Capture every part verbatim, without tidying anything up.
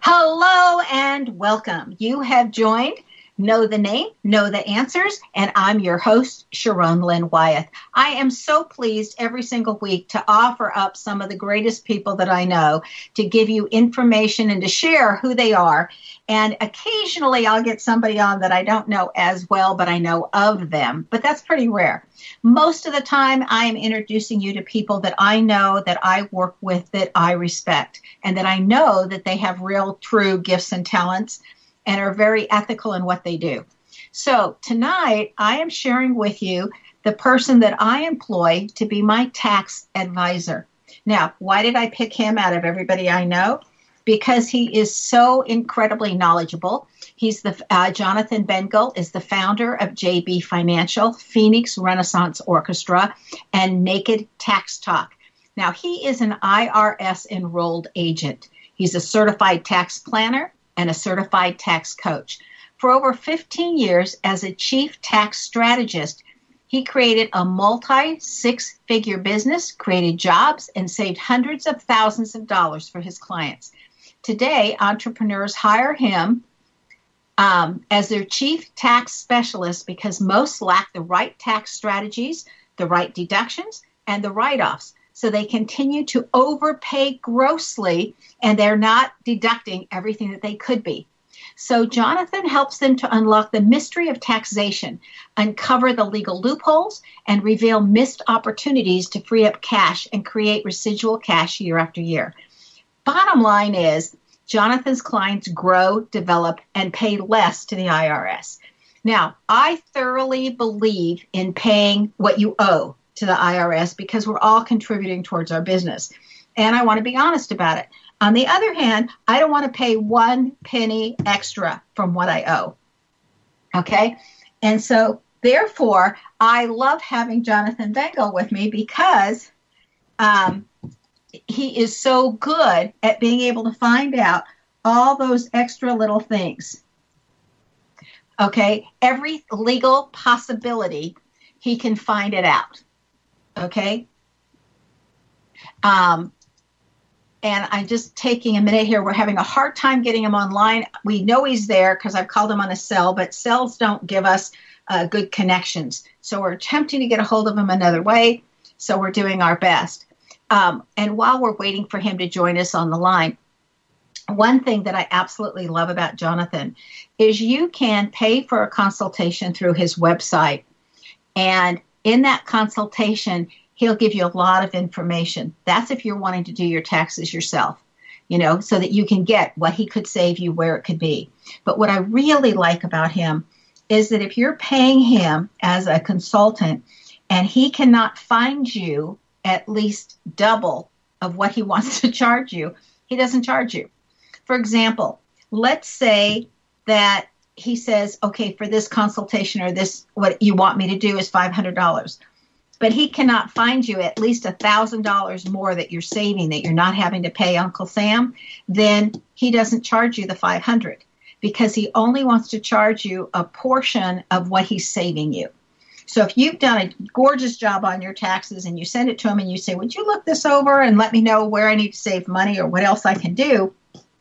Hello and welcome. You have joined Know the Name, Know the Answers, and I'm your host, Sharon Lynn Wyeth. I am so pleased every single week to offer up some of the greatest people that I know to give you information and to share who they are. And occasionally I'll get somebody on that I don't know as well, but I know of them. But that's pretty rare. Most of the time I am introducing you to people that I know, that I work with, that I respect, and that I know that they have real, true gifts and talents and are very ethical in what they do. So tonight, I am sharing with you the person that I employ to be my tax advisor. Now, why did I pick him out of everybody I know? Because he is so incredibly knowledgeable. He's the uh, Jonathan Bengal is the founder of J B Financial, Phoenix Renaissance Orchestra, and Naked Tax Talk. Now, he is an I R S enrolled agent. He's a certified tax planner and a certified tax coach. For over fifteen years as a chief tax strategist, he created a multi-six-figure business, created jobs, and saved hundreds of thousands of dollars for his clients. Today, entrepreneurs hire him um, as their chief tax specialist because most lack the right tax strategies, the right deductions, and the write-offs. So they continue to overpay grossly, and they're not deducting everything that they could be. So Jonathan helps them to unlock the mystery of taxation, uncover the legal loopholes, and reveal missed opportunities to free up cash and create residual cash year after year. Bottom line is, Jonathan's clients grow, develop, and pay less to the I R S. Now, I thoroughly believe in paying what you owe to the I R S because we're all contributing towards our business. And I want to be honest about it. On the other hand, I don't want to pay one penny extra from what I owe. Okay? And so, therefore, I love having Jonathan Bengal with me because um, he is so good at being able to find out all those extra little things. Okay? Every legal possibility, he can find it out. Okay. Um, and I'm just taking a minute here. We're having a hard time getting him online. We know he's there because I've called him on a cell, but cells don't give us uh, good connections. So we're attempting to get a hold of him another way. So we're doing our best. Um, and while we're waiting for him to join us on the line, one thing that I absolutely love about Jonathan is you can pay for a consultation through his website. And in that consultation, he'll give you a lot of information. That's if you're wanting to do your taxes yourself, you know, so that you can get what he could save you where it could be. But what I really like about him is that if you're paying him as a consultant and he cannot find you at least double of what he wants to charge you, he doesn't charge you. For example, let's say that he says, okay, for this consultation or this, what you want me to do is five hundred dollars. But he cannot find you at least one thousand dollars more that you're saving, that you're not having to pay Uncle Sam, then he doesn't charge you the five hundred dollars because he only wants to charge you a portion of what he's saving you. So if you've done a gorgeous job on your taxes and you send it to him and you say, would you look this over and let me know where I need to save money or what else I can do?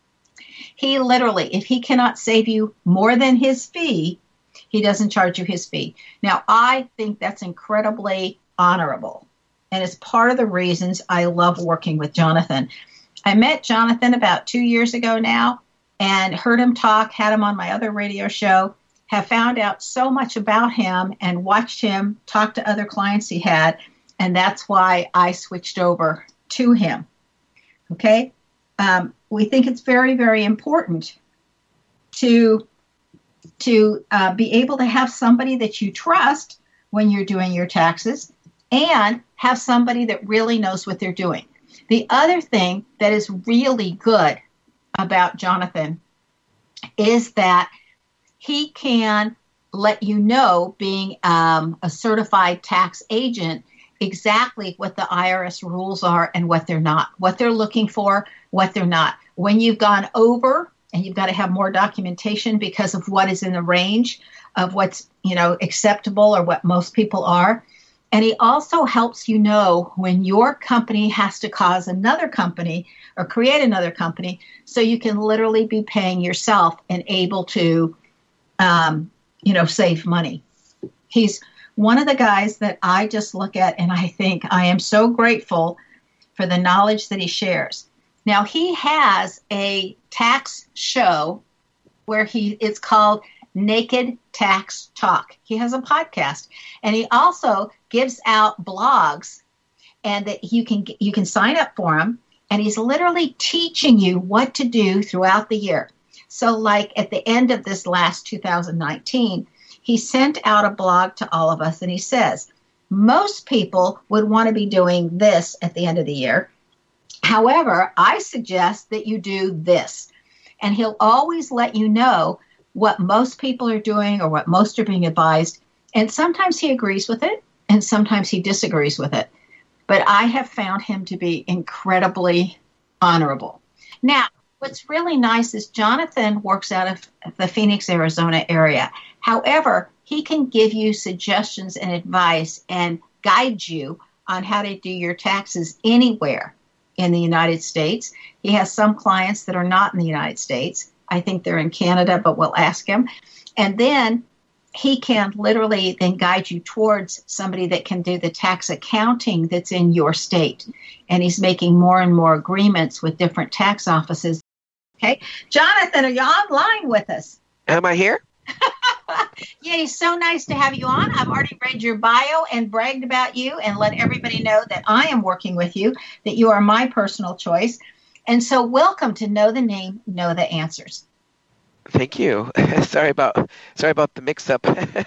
He literally, if he cannot save you more than his fee, he doesn't charge you his fee. Now, I think that's incredibly honorable. And it's part of the reasons I love working with Jonathan. I met Jonathan about two years ago now and heard him talk, had him on my other radio show, have found out so much about him and watched him talk to other clients he had. And that's why I switched over to him. Okay? Um, we think it's very, very important to, to uh, be able to have somebody that you trust when you're doing your taxes and have somebody that really knows what they're doing. The other thing that is really good about Jonathan is that he can let you know, being um, a certified tax agent, exactly what the I R S rules are and what they're not, what they're looking for, what they're not. When you've gone over and you've got to have more documentation because of what is in the range of what's, you know, acceptable or what most people are, And he also helps you know when your company has to cause another company or create another company, so you can literally be paying yourself and able to, um, you know, save money. He's one of the guys that I just look at and I think I am so grateful for the knowledge that he shares. Now, he has a tax show where he it's called Naked Tax Talk. He has a podcast, and he also gives out blogs, and that you can you can sign up for him, and he's literally teaching you what to do throughout the year. So like at the end of this last two thousand nineteen, he sent out a blog to all of us, and he says, most people would want to be doing this at the end of the year. However, I suggest that you do this. And he'll always let you know what most people are doing or what most are being advised. And sometimes he agrees with it, and sometimes he disagrees with it. But I have found him to be incredibly honorable. Now, what's really nice is Jonathan works out of the Phoenix, Arizona area. However, he can give you suggestions and advice and guide you on how to do your taxes anywhere in the United States. He has some clients that are not in the United States. I think they're in Canada, but we'll ask him. And then he can literally then guide you towards somebody that can do the tax accounting that's in your state. And he's making more and more agreements with different tax offices. Okay. Jonathan, are you online with us? Am I here? Yeah, it's so nice to have you on. I've already read your bio and bragged about you and let everybody know that I am working with you, that you are my personal choice. And so welcome to Know the Name, Know the Answers. Thank you. sorry about sorry about the mix-up.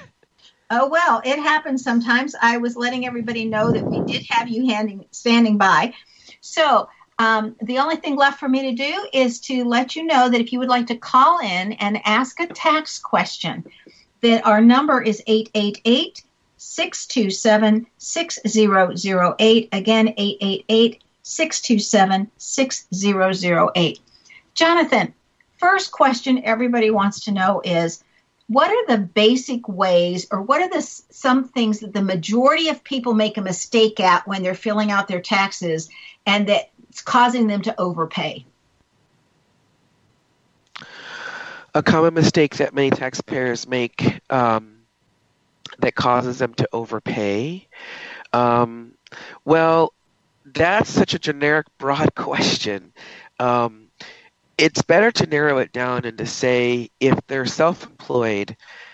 Oh, well, it happens sometimes. I was letting everybody know that we did have you handing, standing by. So um, the only thing left for me to do is to let you know that if you would like to call in and ask a tax question, that our number is eight eight eight, six two seven, six zero zero eight. Again, eight eight eight, six two seven, six zero zero eight. Jonathan, first question everybody wants to know is, what are the basic ways, or what are the some things that the majority of people make a mistake at when they're filling out their taxes and that's causing them to overpay? A common mistake that many taxpayers make um, that causes them to overpay. Um, well, that's such a generic, broad question. Um, it's better to narrow it down and to say if they're self-employed,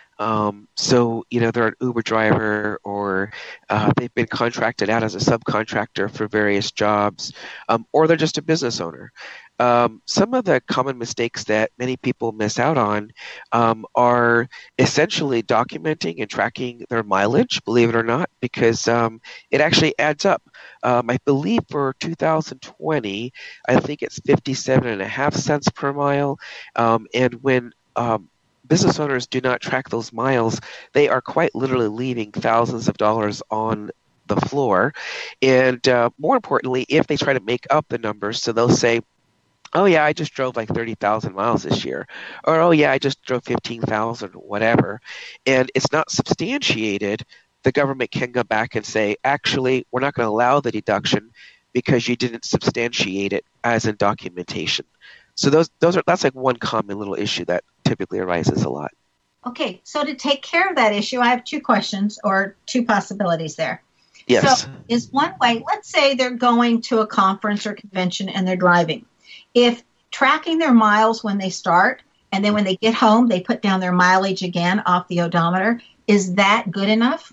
um, so, you know, they're an Uber driver or uh, they've been contracted out as a subcontractor for various jobs, um, or they're just a business owner. Um, some of the common mistakes that many people miss out on um, are essentially documenting and tracking their mileage, believe it or not, because um, it actually adds up. Um, I believe for two thousand twenty, I think it's fifty-seven and a half cents per mile. Um, and when um, business owners do not track those miles, they are quite literally leaving thousands of dollars on the floor. And uh, more importantly, if they try to make up the numbers, so they'll say, oh, yeah, I just drove like thirty thousand miles this year. Or, oh, yeah, I just drove fifteen thousand, whatever. And it's not substantiated. The government can go back and say, actually, we're not going to allow the deduction because you didn't substantiate it as in documentation. So those those are that's like one common little issue that typically arises a lot. Okay, so to take care of that issue, I have two questions or two possibilities there. Yes. So is one way, let's say they're going to a conference or convention and they're driving. If tracking their miles when they start and then when they get home, they put down their mileage again off the odometer, is that good enough?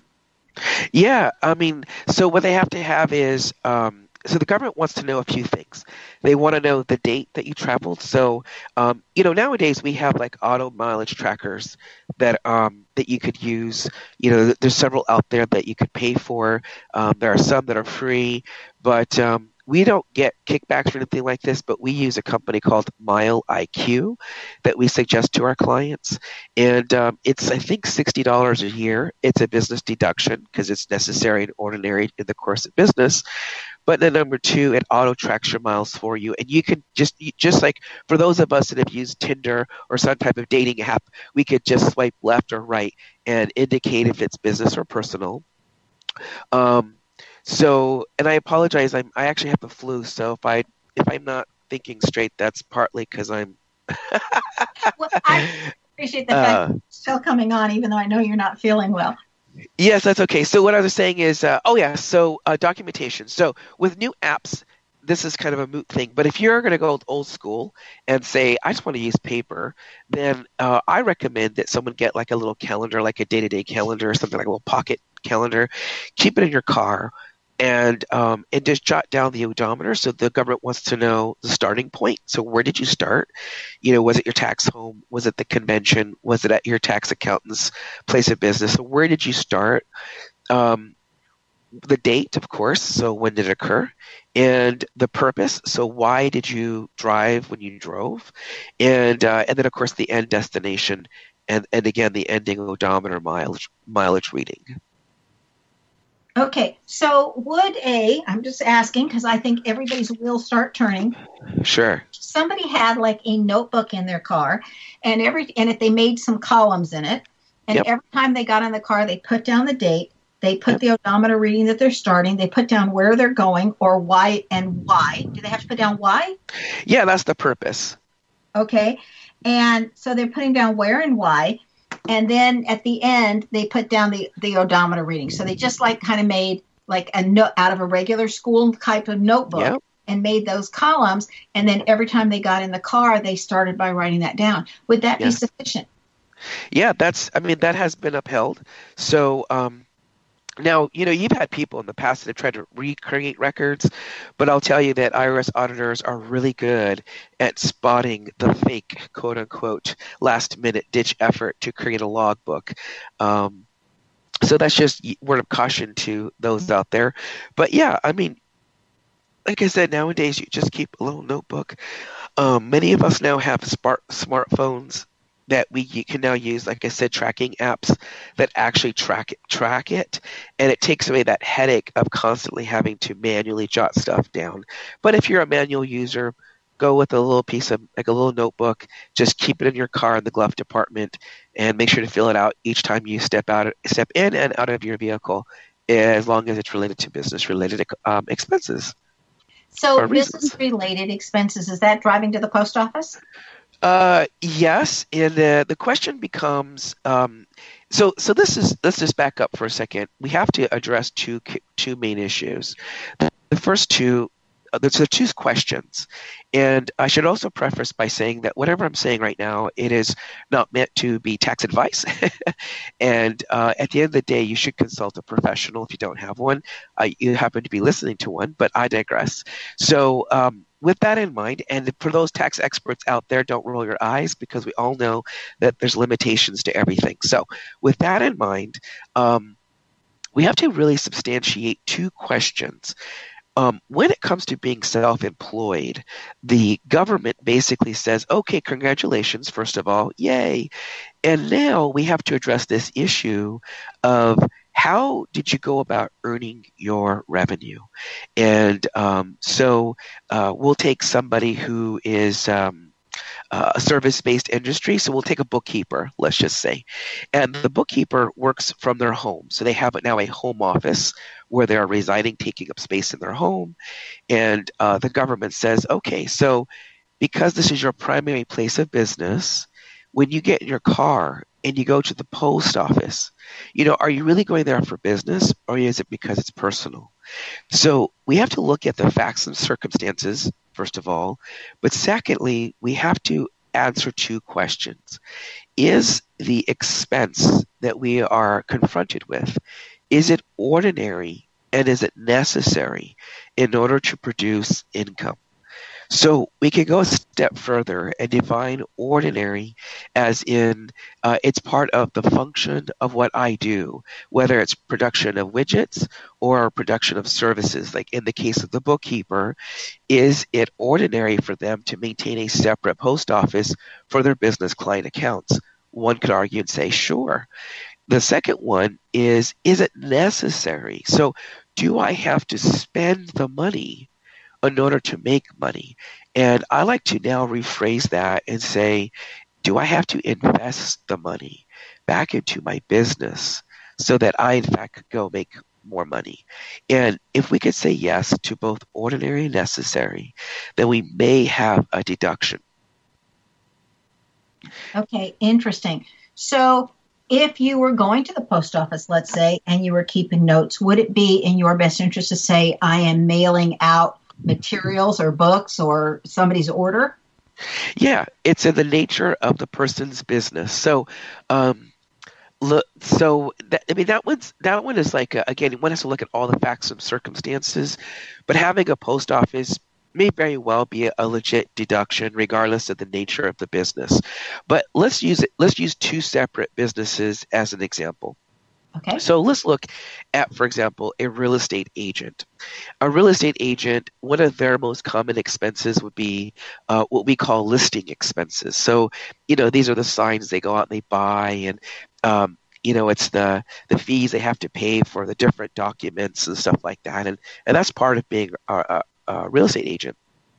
Yeah, I mean, so what they have to have is, um, so the government wants to know a few things. They want to know the date that you traveled. So, um, you know, nowadays we have like auto mileage trackers that um, that you could use. You know, there's several out there that you could pay for. Um, there are some that are free, but um, we don't get kickbacks or anything like this, but we use a company called Mile I Q that we suggest to our clients. And um, it's, I think, sixty dollars a year. It's a business deduction because it's necessary and ordinary in the course of business. But then number two, it auto tracks your miles for you. And you can just, just like for those of us that have used Tinder or some type of dating app, we could just swipe left or right and indicate if it's business or personal. Um, so, and I apologize. I'm I actually have the flu, so if I if I'm not thinking straight, that's partly because I'm. Well, I appreciate the fact uh, that you're still coming on, even though I know you're not feeling well. yes, that's okay. So what I was saying is, uh, oh yeah, so uh, documentation. So with new apps, this is kind of a moot thing. But if you're going to go old school and say, I just want to use paper, then uh, I recommend that someone get like a little calendar, like a day-to-day calendar or something like a little pocket calendar. Keep it in your car and um, and just jot down the odometer. So the government wants to know the starting point. So where did you start? You know, was it your tax home? Was it the convention? Was it at your tax accountant's place of business? So where did you start? Um, the date, of course. So when did it occur? And the purpose. So why did you drive when you drove? And uh, and then of course the end destination, and and again the ending odometer mileage mileage reading. Okay, so would a, I'm just asking because I think everybody's wheels start turning. Sure. Somebody had like a notebook in their car, and every and if they made some columns in it, and Yep. every time they got in the car, they put down the date, they put the odometer reading that they're starting, they put down where they're going or why and why. Do they have to put down why? Yeah, that's the purpose. Okay, and so they're putting down where and why. And then at the end, they put down the, the odometer reading. So they just like kind of made like a note out of a regular school type of notebook Yep. and made those columns. And then every time they got in the car, they started by writing that down. Would that Yeah. be sufficient? Yeah, that's, I mean, that has been upheld. So, um, now, you know, you've had people in the past that have tried to recreate records, but I'll tell you that I R S auditors are really good at spotting the fake, quote unquote, last minute ditch effort to create a logbook. Um, so that's just word of caution to those out there. But yeah, I mean, like I said, nowadays you just keep a little notebook. Um, many of us now have smart smartphones that we can now use, like I said, tracking apps that actually track it, track it, and it takes away that headache of constantly having to manually jot stuff down. But if you're a manual user, go with a little piece of, like a little notebook, just keep it in your car in the glove compartment, and make sure to fill it out each time you step out, step in and out of your vehicle, as long as it's related to business-related um, expenses. So business-related expenses, is that driving to the post office? Uh, yes, and uh, the question becomes, um, so so this is let's just back up for a second. We have to address two two main issues. The, the first two, uh, there's the two questions, and I should also preface by saying that whatever I'm saying right now, it is not meant to be tax advice. And uh, at the end of the day, you should consult a professional if you don't have one. Uh, you happen to be listening to one, but I digress. So. Um, With that in mind, and for those tax experts out there, don't roll your eyes because we all know that there's limitations to everything. So with that in mind, um, we have to really substantiate two questions. Um, when it comes to being self-employed, the government basically says, okay, congratulations, first of all, yay. And now we have to address this issue of how did you go about earning your revenue? And um, so uh, we'll take somebody who is um, uh, a service-based industry. So we'll take a bookkeeper, let's just say. And the bookkeeper works from their home. So they have now a home office where they are residing, taking up space in their home. And uh, the government says, okay, so because this is your primary place of business, when you get in your car and you go to the post office, you know, are you really going there for business or is it because it's personal? So we have to look at the facts and circumstances, first of all. But secondly, we have to answer two questions. Is the expense that we are confronted with, is it ordinary and is it necessary in order to produce income? So we can go a step further and define ordinary as in uh, it's part of the function of what I do, whether it's production of widgets or production of services. Like in the case of the bookkeeper, is it ordinary for them to maintain a separate post office for their business client accounts? One could argue and say, sure. The second one is, is it necessary? So do I have to spend the money in order to make money? And I like to now rephrase that and say, do I have to invest the money back into my business so that I, in fact, could go make more money. And if we could say yes to both ordinary and necessary, then we may have a deduction. Okay, interesting. So if you were going to the post office, let's say, and you were keeping notes, would it be in your best interest to say, I am mailing out materials or books or somebody's order? Yeah, it's in the nature of the person's business. So, um, look, so that, I mean, that one's that one is like a, again, one has to look at all the facts and circumstances, but having a post office may very well be a, a legit deduction, regardless of the nature of the business. But let's use it. Let's use two separate businesses as an example. Okay. So let's look at, for example, a real estate agent. A real estate agent, one of their most common expenses would be uh, what we call listing expenses. So, you know, these are the signs they go out and they buy, and um, you know, it's the the fees they have to pay for the different documents and stuff like that, and and that's part of being a, a, a real estate agent.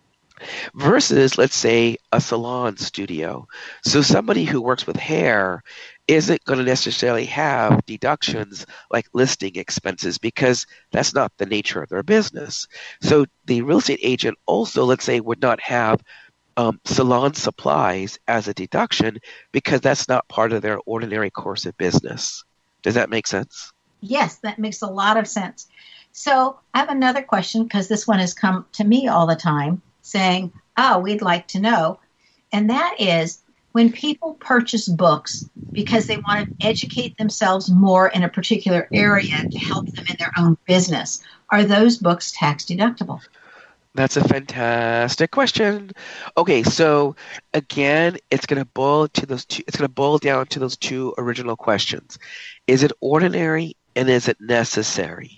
Versus, let's say, a salon studio. So somebody who works with hair isn't going to necessarily have deductions like listing expenses because that's not the nature of their business. So the real estate agent also, let's say, would not have um, salon supplies as a deduction because that's not part of their ordinary course of business. Does that make sense? Yes, that makes a lot of sense. So I have another question because this one has come to me all the time saying, oh, we'd like to know. And that is, when people purchase books because they want to educate themselves more in a particular area to help them in their own business, are those books tax deductible? That's a fantastic question. Okay, so again, it's going to boil to those two, it's going to boil down to those two original questions. Is it ordinary and is it necessary?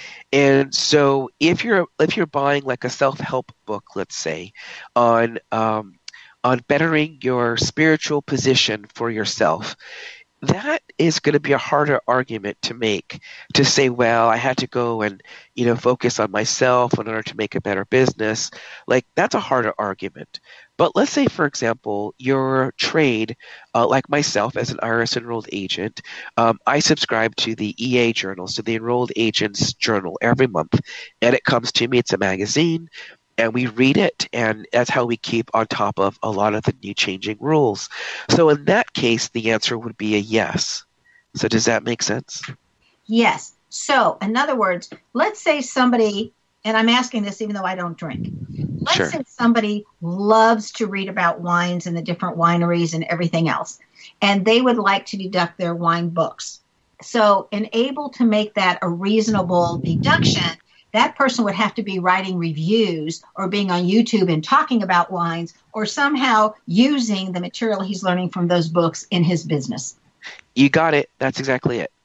And so if you're if you're buying like a self-help book, let's say, on um, on bettering your spiritual position for yourself, that is going to be a harder argument to make, to say, well, I had to go and, you know, focus on myself in order to make a better business. Like, that's a harder argument. But let's say, for example, your trade, uh, like myself as an I R S enrolled agent, um, I subscribe to the E A Journal, so the Enrolled Agents Journal, every month. And it comes to me, it's a magazine. And we read it, and that's how we keep on top of a lot of the new changing rules. So in that case, the answer would be a yes. So does that make sense? Yes. So in other words, let's say somebody, and I'm asking this even though I don't drink. Let's Sure. say somebody loves to read about wines and the different wineries and everything else, and they would like to deduct their wine books. So in able to make that a reasonable deduction, that person would have to be writing reviews or being on YouTube and talking about wines or somehow using the material he's learning from those books in his business. You got it. That's exactly it.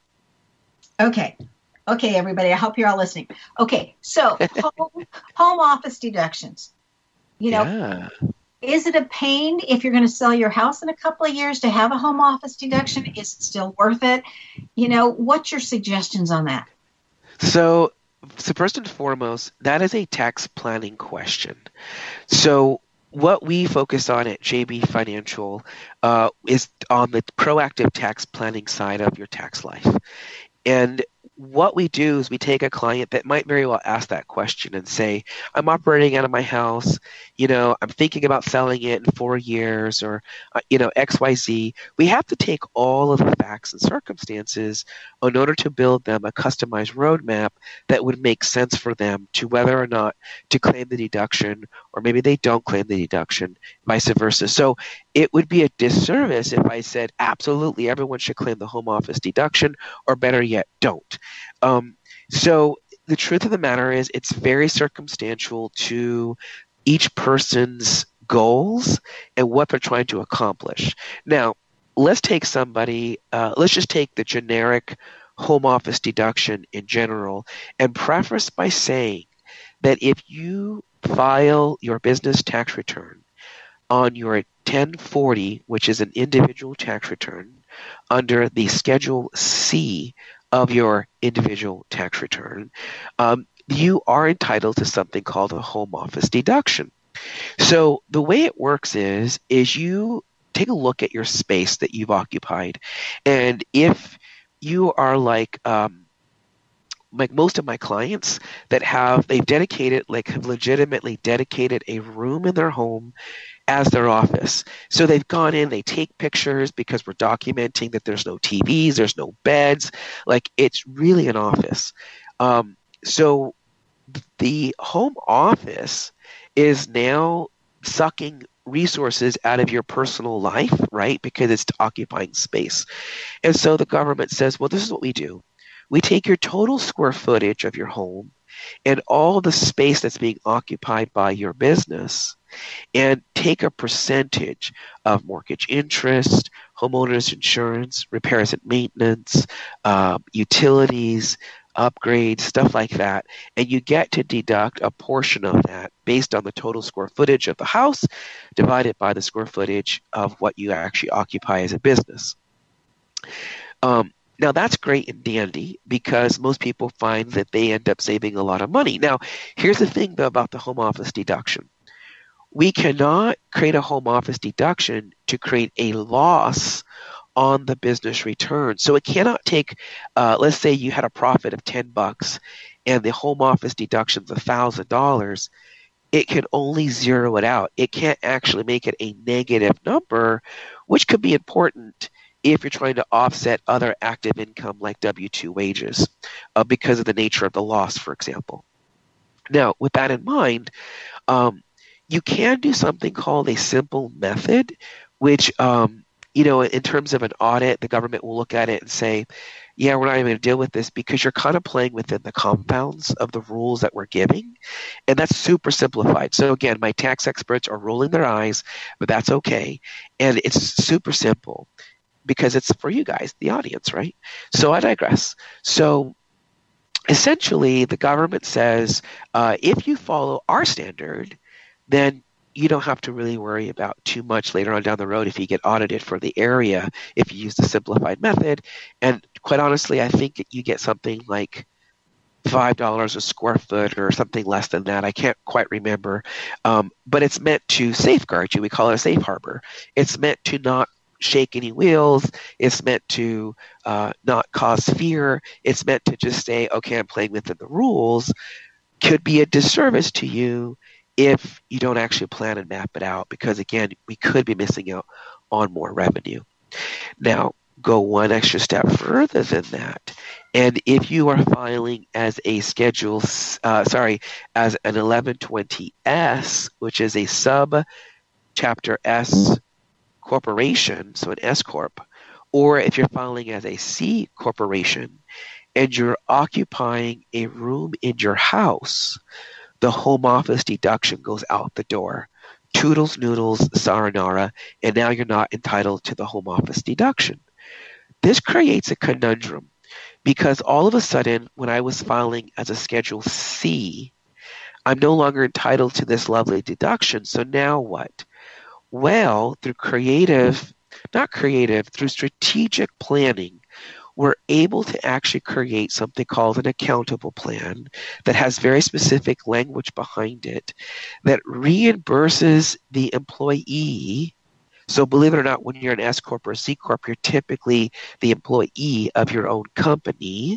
Okay. Okay, everybody. I hope you're all listening. Okay. So home, home office deductions. You know, Yeah. Is it a pain if you're going to sell your house in a couple of years to have a home office deduction? Is it still worth it? You know, what's your suggestions on that? So, so first and foremost, that is a tax planning question. So what we focus on at J B Financial uh, is on the proactive tax planning side of your tax life. And what we do is we take a client that might very well ask that question and say, I'm operating out of my house, you know, I'm thinking about selling it in four years or, uh, you know, X Y Z. We have to take all of the facts and circumstances in order to build them a customized roadmap that would make sense for them to whether or not to claim the deduction, or maybe they don't claim the deduction, vice versa. So it would be a disservice if I said, absolutely, everyone should claim the home office deduction, or better yet, don't. Um, so the truth of the matter is it's very circumstantial to each person's goals and what they're trying to accomplish. Now, let's take somebody, uh, let's just take the generic home office deduction in general and preface by saying that if you file your business tax return on your ten forty, which is an individual tax return, under the Schedule C of your individual tax return, um, you are entitled to something called a home office deduction. So the way it works is, is you take a look at your space that you've occupied, and if you are like, um, like most of my clients that have, they've dedicated, like have legitimately dedicated a room in their home as their office. So they've gone in, they take pictures because we're documenting that there's no T Vs, there's no beds. Like it's really an office. Um, so the home office is now sucking resources out of your personal life, right? Because it's occupying space. And so the government says, well, this is what we do. We take your total square footage of your home and all the space that's being occupied by your business and take a percentage of mortgage interest, homeowners insurance, repairs and maintenance, uh, utilities, upgrades, stuff like that. And you get to deduct a portion of that based on the total square footage of the house divided by the square footage of what you actually occupy as a business. Um, Now, that's great and dandy because most people find that they end up saving a lot of money. Now, here's the thing, though, about the home office deduction. We cannot create a home office deduction to create a loss on the business return. So it cannot take, uh, let's say you had a profit of ten bucks and the home office deduction is one thousand dollars. It can only zero it out. It can't actually make it a negative number, which could be important if you're trying to offset other active income like W two wages uh, because of the nature of the loss, for example. Now, with that in mind, um, you can do something called a simple method, which, um, you know, in terms of an audit, the government will look at it and say, yeah, we're not even going to deal with this because you're kind of playing within the confounds of the rules that we're giving. And that's super simplified. So again, my tax experts are rolling their eyes, but that's okay. And it's super simple, because it's for you guys, the audience, right? So I digress. So essentially, the government says, uh, if you follow our standard, then you don't have to really worry about too much later on down the road if you get audited for the area, if you use the simplified method. And quite honestly, I think you get something like five dollars a square foot or something less than that. I can't quite remember. Um, but it's meant to safeguard you. We call it a safe harbor. It's meant to not shake any wheels. It's meant to uh, not cause fear. It's meant to just say, okay, I'm playing within the rules. Could be a disservice to you if you don't actually plan and map it out, because again, we could be missing out on more revenue. Now, go one extra step further than that. And if you are filing as a schedule, uh, sorry, as an eleven twenty S, which is a sub chapter S corporation, so an S corp, or if you're filing as a C corporation and you're occupying a room in your house, the home office deduction goes out the door. Toodles, noodles, sayonara, and now you're not entitled to the home office deduction. This creates a conundrum because all of a sudden, when I was filing as a Schedule C, I'm no longer entitled to this lovely deduction. So now what? Well, through creative, not creative, through strategic planning, we're able to actually create something called an accountable plan that has very specific language behind it that reimburses the employee. So believe it or not, when you're an S Corp or a C Corp, you're typically the employee of your own company.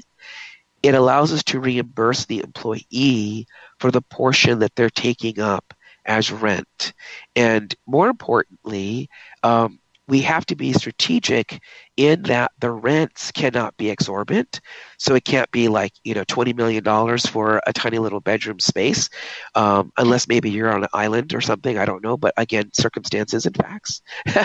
It allows us to reimburse the employee for the portion that they're taking up as rent. And more importantly, um, we have to be strategic in that the rents cannot be exorbitant. So it can't be like, you know, twenty million dollars for a tiny little bedroom space, um, unless maybe you're on an island or something. I don't know. But again, circumstances and facts.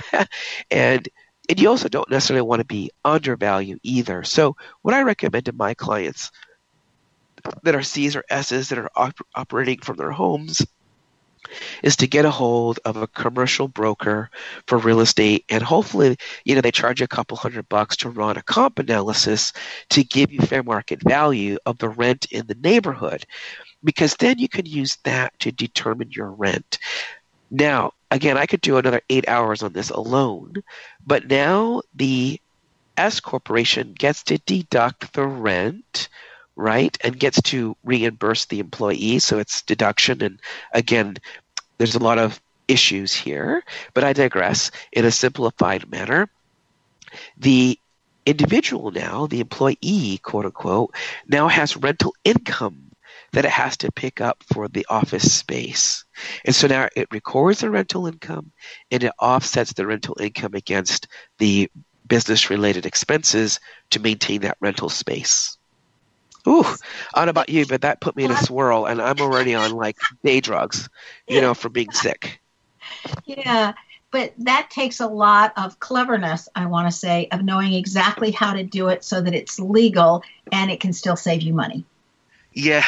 and and you also don't necessarily want to be undervalued either. So what I recommend to my clients that are C's or S's that are op- operating from their homes is to get a hold of a commercial broker for real estate, and hopefully, you know, they charge you a couple hundred bucks to run a comp analysis to give you fair market value of the rent in the neighborhood, because then you can use that to determine your rent. Now, again, I could do another eight hours on this alone, but now the S corporation gets to deduct the rent, right, and gets to reimburse the employee, so it's deduction. And again, there's a lot of issues here, but I digress. In a simplified manner, the individual now, the employee, quote unquote, now has rental income that it has to pick up for the office space. And so now it records the rental income and it offsets the rental income against the business related expenses to maintain that rental space. Ooh, I don't know about you, but that put me in a swirl, and I'm already on like day drugs, you know, for being sick. Yeah, but that takes a lot of cleverness, I want to say, of knowing exactly how to do it so that it's legal and it can still save you money. Yeah.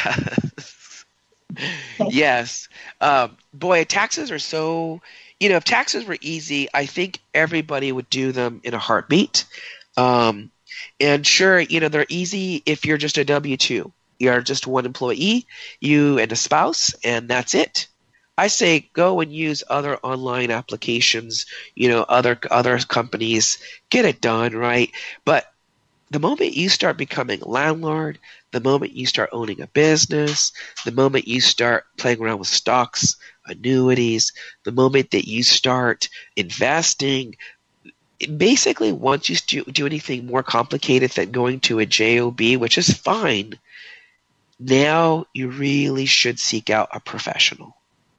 Okay. Yes. Um, boy, taxes are so, you know, if taxes were easy, I think everybody would do them in a heartbeat. Um, and sure, you know, they're easy if you're just a W two. You're just one employee, you and a spouse, and that's it. I say go and use other online applications, you know, other other companies, get it done, right? But the moment you start becoming a landlord, the moment you start owning a business, the moment you start playing around with stocks, annuities, the moment that you start investing, basically once you do, do anything more complicated than going to a job, which is fine, now you really should seek out a professional.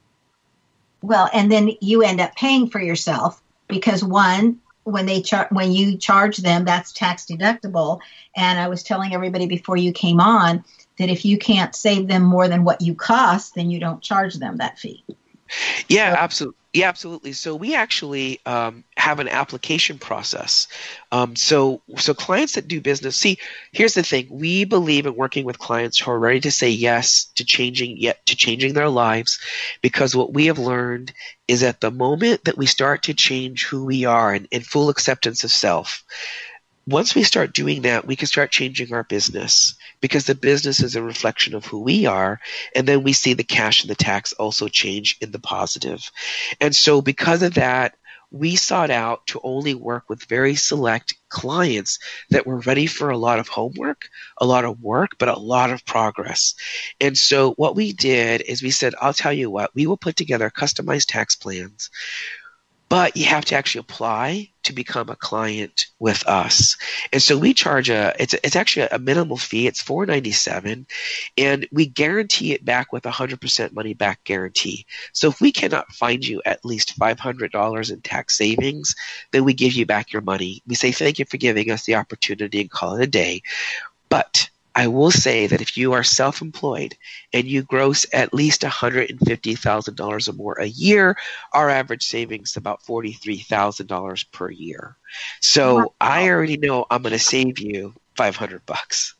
Well, and then you end up paying for yourself because one, when they char- when you charge them, that's tax deductible. And I was telling everybody before you came on that if you can't save them more than what you cost, then you don't charge them that fee. Yeah, absolutely. Yeah, absolutely. So we actually um, have an application process. Um, so, so clients that do business, see, here's the thing: we believe in working with clients who are ready to say yes to changing, yet to changing their lives, because what we have learned is at the moment that we start to change who we are and in full acceptance of self, once we start doing that, we can start changing our business because the business is a reflection of who we are. And then we see the cash and the tax also change in the positive. And so because of that, we sought out to only work with very select clients that were ready for a lot of homework, a lot of work, but a lot of progress. And so what we did is we said, I'll tell you what, we will put together customized tax plans, but you have to actually apply to become a client with us. And so we charge a, it's, it's actually a minimal fee. It's four dollars and ninety-seven cents, and we guarantee it back with a one hundred percent money back guarantee. So if we cannot find you at least five hundred dollars in tax savings, then we give you back your money. We say thank you for giving us the opportunity and call it a day. But I will say that if you are self-employed and you gross at least one hundred fifty thousand dollars or more a year, our average savings is about forty-three thousand dollars per year. So wow. I already know I'm going to save you five hundred bucks.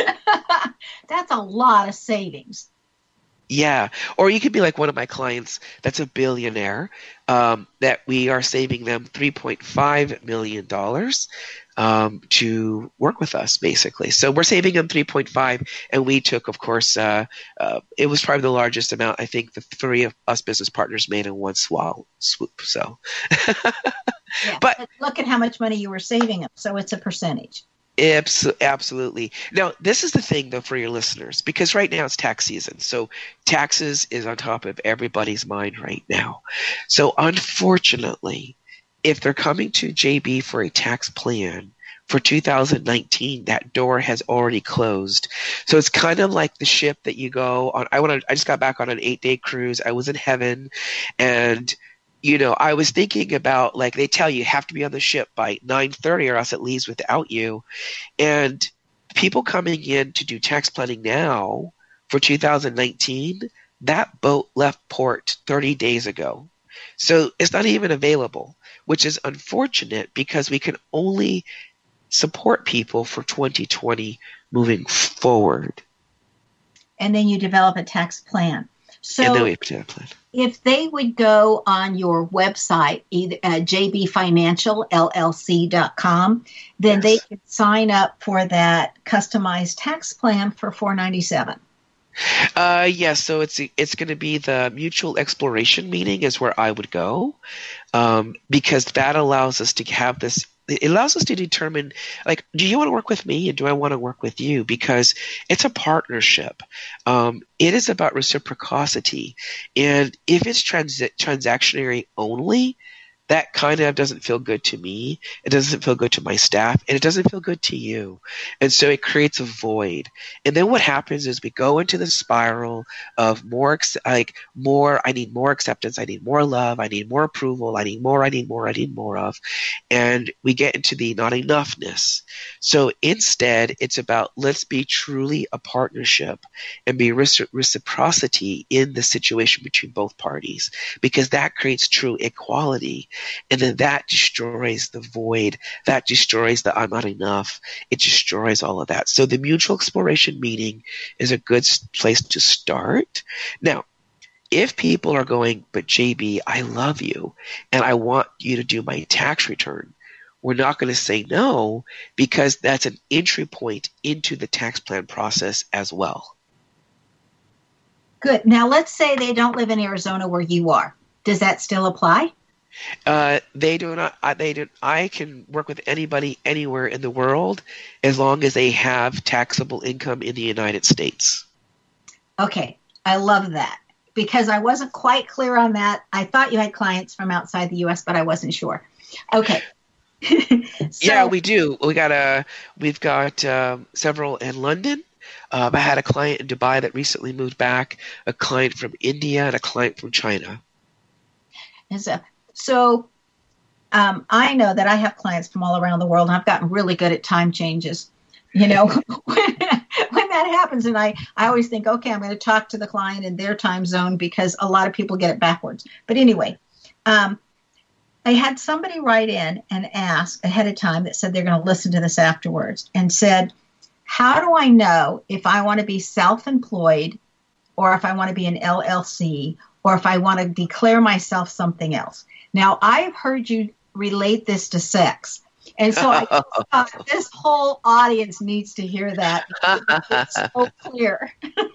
That's a lot of savings. Yeah. Or you could be like one of my clients that's a billionaire, um, that we are saving them three point five million dollars. Um, to work with us, basically. So we're saving them three point five, and we took, of course, uh, uh, it was probably the largest amount I think the three of us business partners made in one swallow swoop. So, yeah, but, but look at how much money you were saving them. So it's a percentage. Absolutely. Now, this is the thing, though, for your listeners, because right now it's tax season. So taxes is on top of everybody's mind right now. So unfortunately, if they're coming to J B for a tax plan for two thousand nineteen, that door has already closed. So it's kind of like the ship that you go on. I want to. I just got back on an eight-day cruise. I was in heaven, and you know, I was thinking about, like, they tell you you have to be on the ship by nine thirty or else it leaves without you. And people coming in to do tax planning now for two thousand nineteen, that boat left port thirty days ago. So it's not even available, which is unfortunate because we can only support people for twenty twenty moving forward. And then you develop a tax plan. So and then we have a plan. If they would go on your website, either uh, j b financial l l c dot com, then yes. they could sign up for that customized tax plan for four dollars and ninety-seven cents. Uh, yes, yeah, so it's it's going to be the mutual exploration meeting is where I would go, um, because that allows us to have this. It allows us to determine, like, do you want to work with me and do I want to work with you? Because it's a partnership. Um, it is about reciprocity, and if it's trans- transactionary only, that kind of doesn't feel good to me. It doesn't feel good to my staff, and it doesn't feel good to you. And so it creates a void. And then what happens is we go into the spiral of more, like more, I need more acceptance, I need more love, I need more approval, I need more, I need more, I need more of. And we get into the not enoughness. So instead, it's about let's be truly a partnership and be reciprocity in the situation between both parties, because that creates true equality. And then that destroys the void. That destroys the I'm not enough. It destroys all of that. So the mutual exploration meeting is a good place to start. Now, if people are going, but J B, I love you and I want you to do my tax return, we're not going to say no, because that's an entry point into the tax plan process as well. Good. Now, let's say they don't live in Arizona where you are. Does that still apply? Uh, they do not. I, they do. I can work with anybody anywhere in the world as long as they have taxable income in the United States. Okay, I love that, because I wasn't quite clear on that. I thought you had clients from outside the U S, but I wasn't sure. Okay. so, yeah, we do. We got a. We've got um, several in London. Um, I had a client in Dubai that recently moved back. A client from India and a client from China. And so. So um, I know that I have clients from all around the world, and I've gotten really good at time changes. You know, when, when that happens, and I, I always think, okay, I'm going to talk to the client in their time zone, because a lot of people get it backwards. But anyway, um, I had somebody write in and ask ahead of time that said they're going to listen to this afterwards, and said, how do I know if I want to be self-employed, or if I want to be an L L C, or if I want to declare myself something else? Now, I've heard you relate this to sex. And so I thought this whole audience needs to hear that. It's so clear.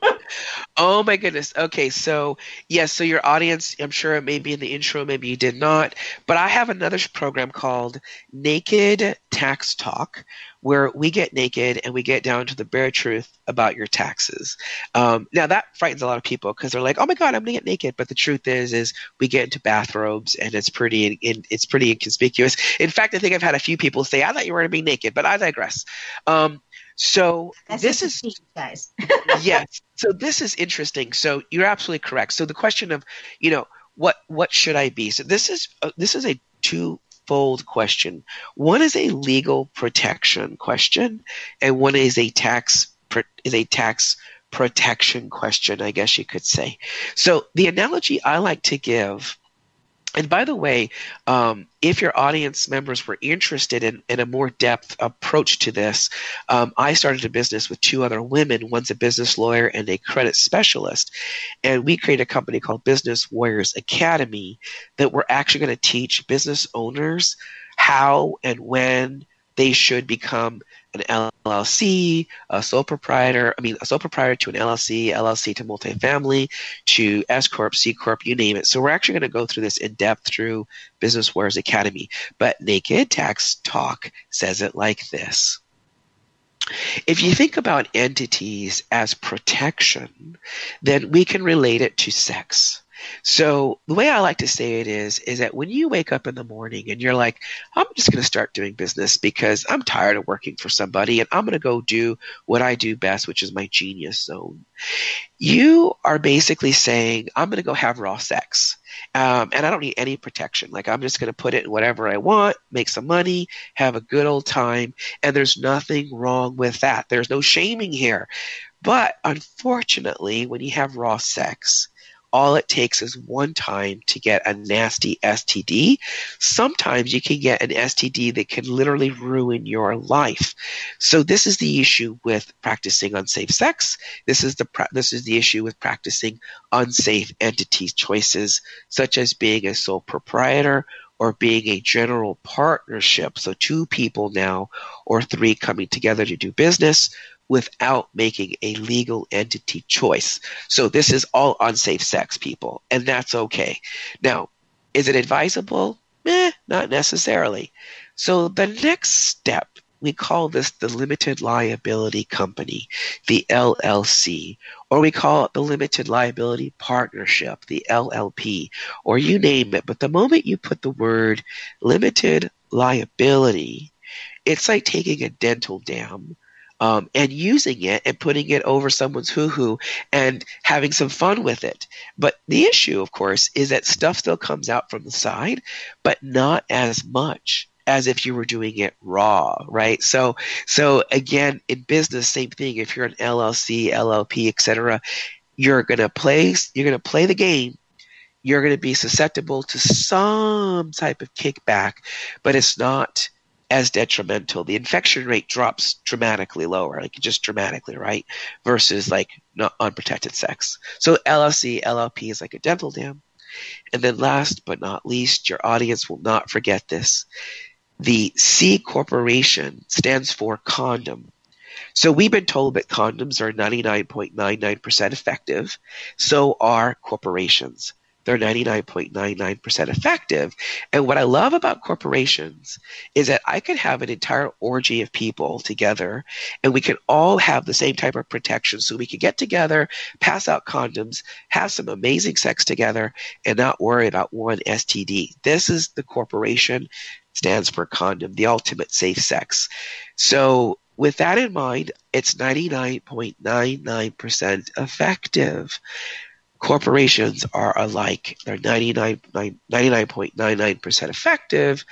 Oh, my goodness. Okay, so, yes, so your audience, I'm sure it may be in the intro, maybe you did not, but I have another program called Naked Tax Talk, where we get naked and we get down to the bare truth about your taxes. Um, now, that frightens a lot of people, because they're like, oh, my God, I'm going to get naked. But the truth is, is we get into bathrobes, and it's pretty in, in, it's pretty inconspicuous. In fact, I think I've had a few people say, I thought you were going to be naked, but I digress. Um, so That's this is cheap, guys. yes. So this is interesting. So you're absolutely correct. So the question of, you know, what what should I be? So this is uh, this is a twofold question. One is a legal protection question, and one is a tax is a tax protection question, I guess you could say. So the analogy I like to give. And by the way, um, if your audience members were interested in, in a more depth approach to this, um, I started a business with two other women. One's a business lawyer and a credit specialist. And we created a company called Business Warriors Academy that we're actually going to teach business owners how and when they should become an L L C, a sole proprietor, I mean, a sole proprietor to an L L C, L L C to multifamily, to S Corp, C Corp, you name it. So we're actually going to go through this in depth through Business Warriors Academy. But Naked Tax Talk says it like this. If you think about entities as protection, then we can relate it to sex. So the way I like to say it is, is that when you wake up in the morning and you're like, I'm just going to start doing business because I'm tired of working for somebody and I'm going to go do what I do best, which is my genius zone. You are basically saying, I'm going to go have raw sex. Um, and I don't need any protection. Like, I'm just going to put it in whatever I want, make some money, have a good old time. And there's nothing wrong with that. There's no shaming here. But unfortunately, when you have raw sex, all it takes is one time to get a nasty S T D. Sometimes you can get an S T D that can literally ruin your life. So this is the issue with practicing unsafe sex. This is the pra- this is the issue with practicing unsafe entity choices, such as being a sole proprietor or being a general partnership. So two people now or three coming together to do business without making a legal entity choice. So this is all unsafe sex, people, and that's okay. Now, is it advisable? Eh, not necessarily. So the next step we call this the limited liability company, the L L C, or we call it the limited liability partnership, the L L P, or you name it. But the moment you put the word limited liability, it's like taking a dental dam um, and using it and putting it over someone's hoo-hoo and having some fun with it. But the issue, of course, is that stuff still comes out from the side, but not as much as if you were doing it raw, right? So, so again, in business, same thing. If you're an L L C, L L P, et cetera, you're gonna play. You're gonna play the game. You're gonna be susceptible to some type of kickback, but it's not as detrimental. The infection rate drops dramatically lower, like just dramatically, right? Versus like not unprotected sex. So L L C, L L P is like a dental dam. And then last but not least, your audience will not forget this. The C corporation stands for condom. So we've been told that condoms are ninety-nine point nine nine percent effective. So are corporations. They're ninety-nine point nine nine percent effective. And what I love about corporations is that I could have an entire orgy of people together and we can all have the same type of protection. So we can get together, pass out condoms, have some amazing sex together, and not worry about one S T D. This is the corporation, stands for condom, the ultimate safe sex. So with that in mind, it's ninety-nine point nine nine percent effective. Corporations are alike. They're ninety-nine point nine nine percent effective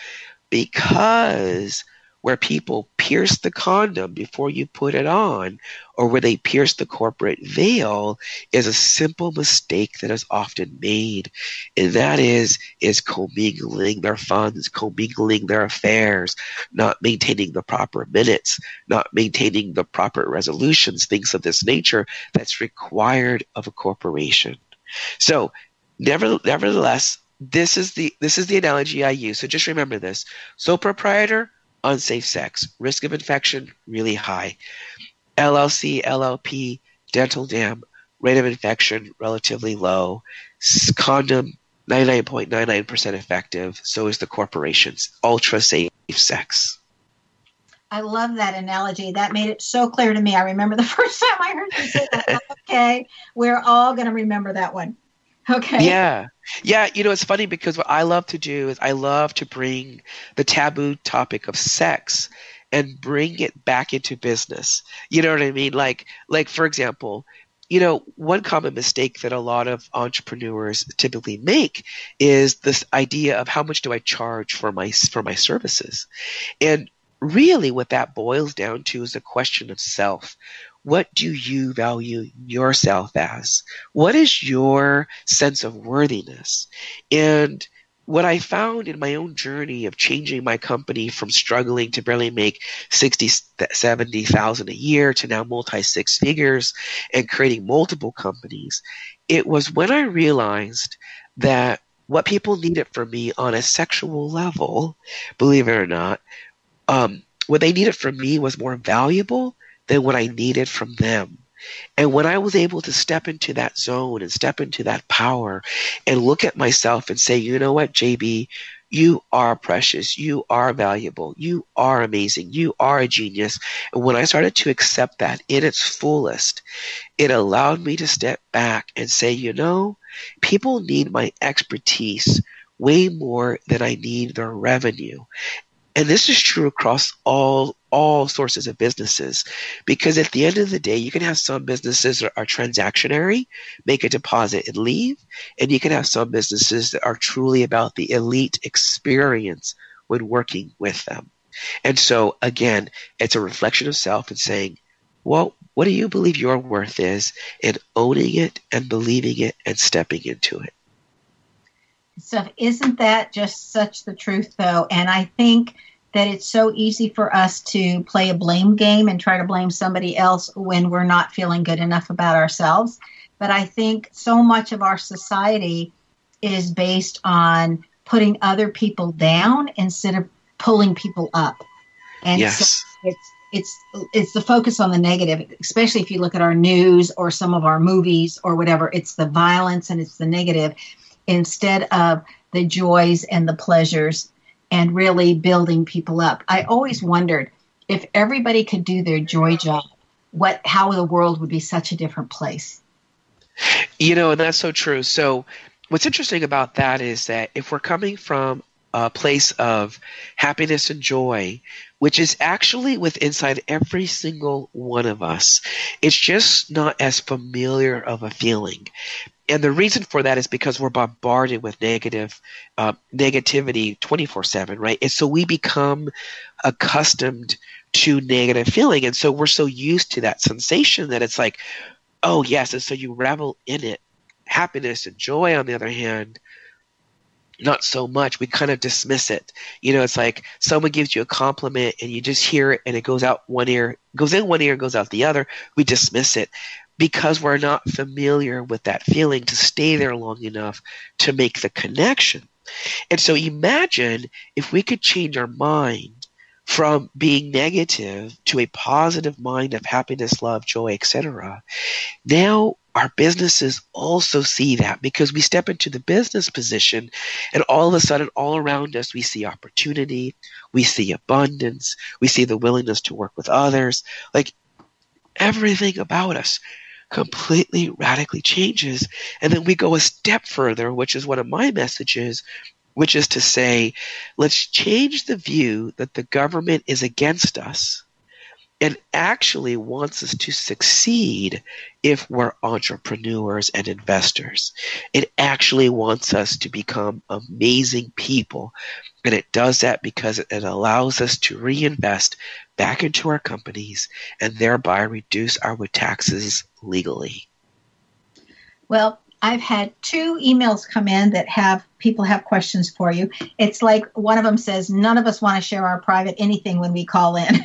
because where people pierce the condom before you put it on, or where they pierce the corporate veil, is a simple mistake that is often made. And that is, is commingling their funds, commingling their affairs, not maintaining the proper minutes, not maintaining the proper resolutions, things of this nature that's required of a corporation. So never, nevertheless, this is the this is the analogy I use. So just remember this. Sole proprietor, unsafe sex. Risk of infection, really high. L L C, L L P, dental dam, rate of infection, relatively low. Condom, ninety-nine point nine nine percent effective. So is the corporations. Ultra safe sex. I love that analogy. That made it so clear to me. I remember the first time I heard you say that. Okay, we're all going to remember that one. Okay. Yeah. Yeah. You know, it's funny because what I love to do is I love to bring the taboo topic of sex and bring it back into business. You know what I mean? Like, like for example, you know, one common mistake that a lot of entrepreneurs typically make is this idea of how much do I charge for my, for my services? And really what that boils down to is a question of self. What do you value yourself as? What is your sense of worthiness? And what I found in my own journey of changing my company from struggling to barely make sixty, seventy thousand a year to now multi six figures and creating multiple companies, it was when I realized that what people needed from me on a sexual level, believe it or not, um, what they needed from me was more valuable than what I needed from them. And when I was able to step into that zone and step into that power and look at myself and say, you know what, J B, you are precious. You are valuable. You are amazing. You are a genius. And when I started to accept that in its fullest, it allowed me to step back and say, you know, people need my expertise way more than I need their revenue. And this is true across all all sources of businesses, because at the end of the day, you can have some businesses that are transactionary, make a deposit and leave, and you can have some businesses that are truly about the elite experience when working with them. And so, again, it's a reflection of self and saying, well, what do you believe your worth is, and owning it and believing it and stepping into it. So isn't that just such the truth, though? And I think that it's so easy for us to play a blame game and try to blame somebody else when we're not feeling good enough about ourselves. But I think so much of our society is based on putting other people down instead of pulling people up. And yes. so it's it's it's the focus on the negative, especially if you look at our news or some of our movies or whatever. It's the violence and it's the negative, instead of the joys and the pleasures and really building people up. I always wondered if everybody could do their joy job, what how the world would be such a different place. You know, and that's so true. So what's interesting about that is that if we're coming from a place of happiness and joy, which is actually within inside every single one of us, it's just not as familiar of a feeling. And the reason for that is because we're bombarded with negative uh, negativity twenty-four seven, right? And so we become accustomed to negative feeling. And so we're so used to that sensation that it's like, oh, yes. And so you revel in it. Happiness and joy, on the other hand, not so much. We kind of dismiss it. You know, it's like someone gives you a compliment and you just hear it and it goes out one ear, goes in one ear and goes out the other. We dismiss it because we're not familiar with that feeling to stay there long enough to make the connection. And so imagine if we could change our mind from being negative to a positive mind of happiness, love, joy, et cetera. Now our businesses also see that because we step into the business position and all of a sudden all around us we see opportunity, we see abundance, we see the willingness to work with others. Like everything about us completely radically changes. And then we go a step further, which is one of my messages, which is to say, let's change the view that the government is against us and actually wants us to succeed if we're entrepreneurs and investors. It actually wants us to become amazing people. And it does that because it allows us to reinvest back into our companies and thereby reduce our taxes legally. Well, I've had two emails come in that have people have questions for you. It's like one of them says, none of us want to share our private anything when we call in.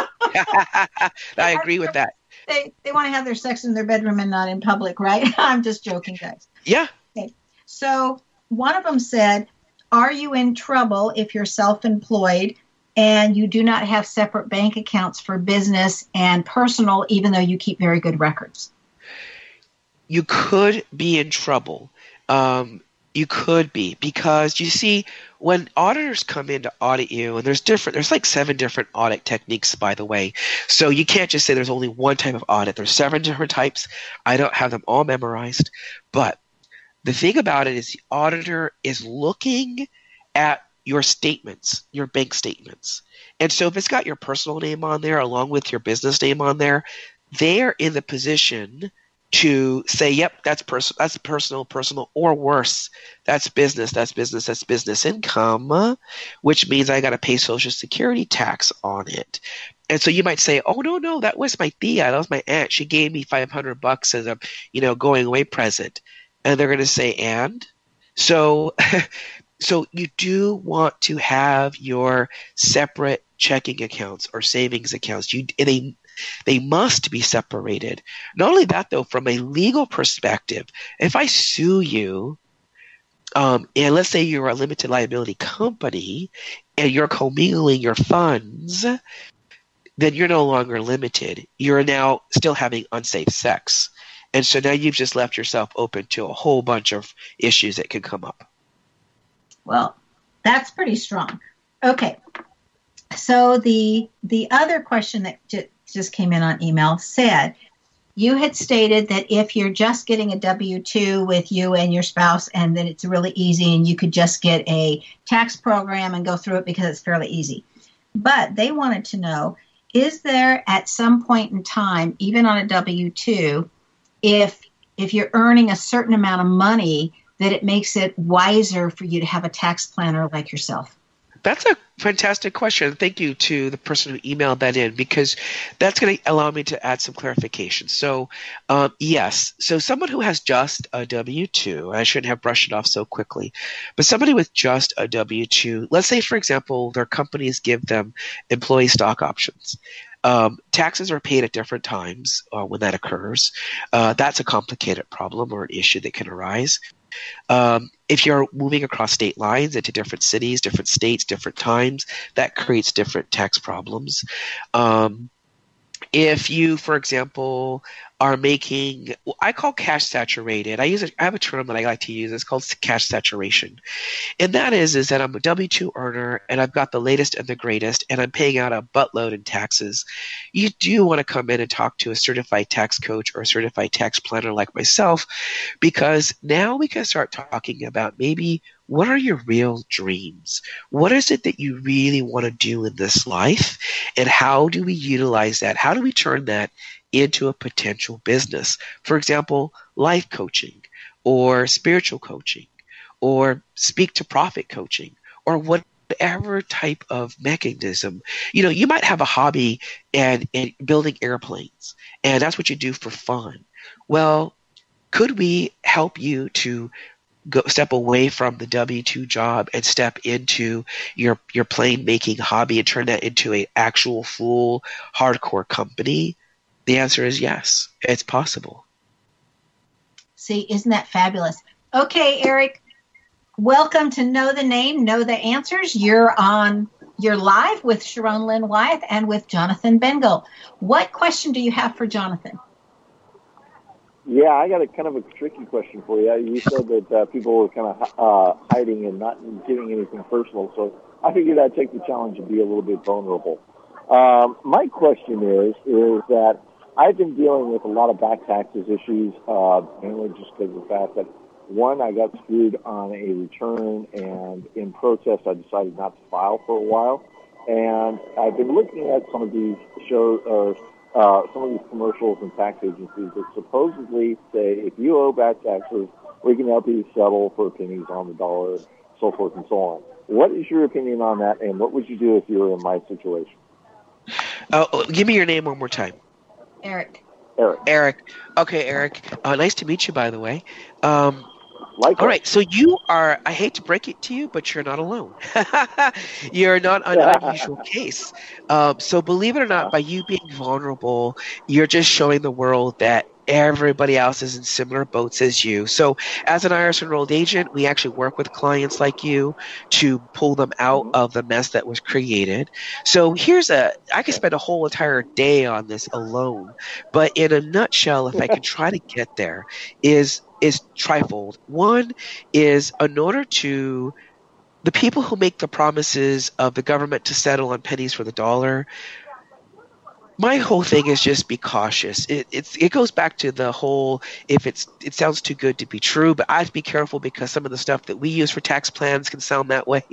I agree with that. They they want to have their sex in their bedroom and not in public, right? I'm just joking, guys. Yeah. Okay. So one of them said, are you in trouble if you're self-employed and you do not have separate bank accounts for business and personal, even though you keep very good records? You could be in trouble. Um, you could be because you see, when auditors come in to audit you, and there's different, there's like seven different audit techniques, by the way. So you can't just say there's only one type of audit. There's seven different types. I don't have them all memorized, but the thing about it is the auditor is looking at your statements, your bank statements. And so if it's got your personal name on there along with your business name on there, they're in the position to say, yep, that's personal, that's personal, personal, or worse, that's business, that's business, that's business income, which means I got to pay Social Security tax on it. And so you might say, oh, no, no, that was my tia, that was my aunt. She gave me five hundred bucks as a, you know, going away present. And they're going to say, and? So, so you do want to have your separate checking accounts or savings accounts. You, they, They must be separated. Not only that, though, from a legal perspective, if I sue you, um, and let's say you're a limited liability company and you're commingling your funds, then you're no longer limited. You're now still having unsafe sex. And so now you've just left yourself open to a whole bunch of issues that could come up. Well, that's pretty strong. Okay. So the the other question that j- just came in on email said, you had stated that if you're just getting a W two with you and your spouse and that it's really easy and you could just get a tax program and go through it because it's fairly easy. But they wanted to know, is there at some point in time, even on a W two, if if you're earning a certain amount of money, that it makes it wiser for you to have a tax planner like yourself? That's a fantastic question. Thank you to the person who emailed that in, because that's going to allow me to add some clarification. So, um, yes. So someone who has just a W two, I shouldn't have brushed it off so quickly, but somebody with just a W two, let's say, for example, their companies give them employee stock options. Um, taxes are paid at different times uh, when that occurs. Uh, that's a complicated problem or an issue that can arise. Um, if you're moving across state lines into different cities, different states, different times, that creates different tax problems. Um, if you, for example, are making, well, I call cash saturated. I use a, I have a term that I like to use. It's called cash saturation. And that is, is that I'm a W two earner and I've got the latest and the greatest and I'm paying out a buttload in taxes. You do want to come in and talk to a certified tax coach or a certified tax planner like myself, because now we can start talking about maybe what are your real dreams? What is it that you really want to do in this life? And how do we utilize that? How do we turn that into a potential business? For example, life coaching or spiritual coaching or speak to profit coaching or whatever type of mechanism. You know, you might have a hobby and, and building airplanes, and that's what you do for fun. Well, could we help you to go step away from the W two job and step into your your plane making hobby and turn that into an actual full hardcore company? The answer is yes, it's possible. See, isn't that fabulous? Okay, Eric, welcome to Know the Name, Know the Answers. You're on, you're live with Sharon Lynn Wyeth and with Jonathan Bengal. What question do you have for Jonathan? Yeah, I got a kind of a tricky question for you. You said that uh, people were kind of uh, hiding and not giving anything personal, so I figured I'd take the challenge and be a little bit vulnerable. Um, my question is, is that I've been dealing with a lot of back taxes issues, uh, mainly just because of the fact that, one, I got screwed on a return, and in protest, I decided not to file for a while. And I've been looking at some of these shows, or uh, some of these commercials and tax agencies that supposedly say, if you owe back taxes, we can help you settle for pennies on the dollar, so forth and so on. What is your opinion on that, and what would you do if you were in my situation? Uh, give me your name one more time. Eric. Eric. Eric. Okay, Eric. Uh, nice to meet you, by the way. Um, Likewise. All right, so you are, I hate to break it to you, but you're not alone. You're not an unusual case. Um, so believe it or not, by you being vulnerable, you're just showing the world that everybody else is in similar boats as you. So as an I R S enrolled agent, we actually work with clients like you to pull them out of the mess that was created. So here's a, I could spend a whole entire day on this alone, but in a nutshell, if I can try to get there, is is trifold. One is, in order to, the people who make the promises of the government to settle on pennies for the dollar, my whole thing is just be cautious. It it's it goes back to the whole, if it's it sounds too good to be true, but I have to be careful because some of the stuff that we use for tax plans can sound that way.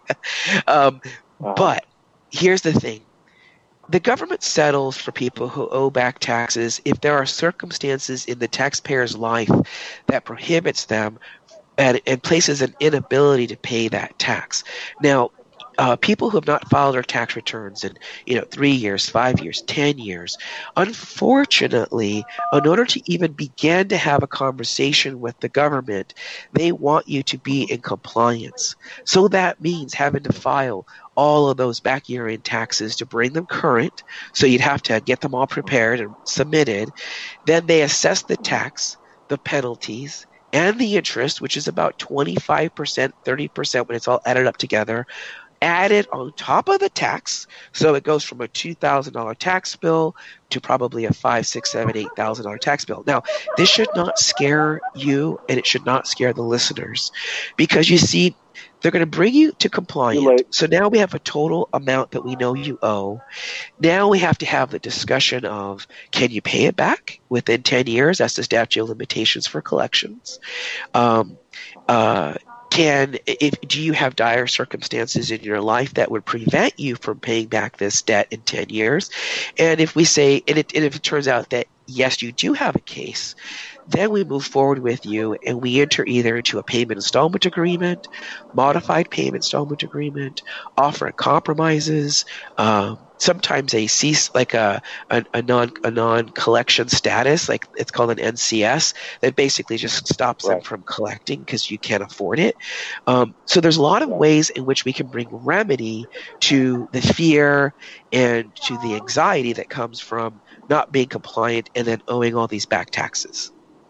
um, Uh-huh. But here's the thing. The government settles for people who owe back taxes if there are circumstances in the taxpayer's life that prohibits them and, and places an inability to pay that tax. Now, uh, people who have not filed their tax returns in, you know, three years, five years, ten years, unfortunately, in order to even begin to have a conversation with the government, they want you to be in compliance. So that means having to file all of those back year-end taxes to bring them current. So you'd have to get them all prepared and submitted. Then they assess the tax, the penalties, and the interest, which is about twenty-five percent, thirty percent when it's all added up together, added on top of the tax. So it goes from a two thousand dollars tax bill to probably a five, six, seven, eight thousand dollars tax bill. Now, this should not scare you, and it should not scare the listeners, because you see, they're going to bring you to compliant. So now we have a total amount that we know you owe. Now we have to have the discussion of, can you pay it back within ten years? That's the statute of limitations for collections. Um, uh, Can if do you have dire circumstances in your life that would prevent you from paying back this debt in ten years? And if we say, and, it, and if it turns out that yes, you do have a case, then we move forward with you and we enter either into a payment installment agreement, modified payment installment agreement, offering compromises, um, sometimes a cease, like a, a, a non a non collection status, like it's called an N C S, that basically just stops Right. them from collecting because you can't afford it. Um, so there's a lot of ways in which we can bring remedy to the fear and to the anxiety that comes from not being compliant and then owing all these back taxes.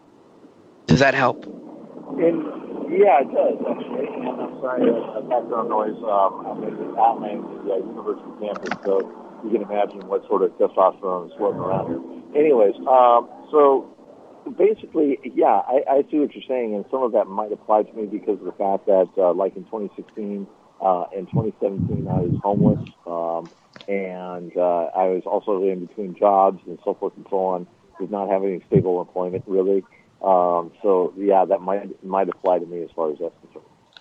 Does that help? And yeah, it does actually. And I'm sorry, uh, background noise. Um, I'm in the, I'm in the uh, university campus, so you can imagine what sort of testosterone is floating around here. Anyways, um, so basically, yeah, I, I see what you're saying, and some of that might apply to me because of the fact that, uh, like in twenty sixteen uh, and twenty seventeen, I was homeless, um, and uh, I was also in between jobs and so forth and so on, did not have any stable employment really. Um, so yeah, that might might apply to me as far as that's concerned.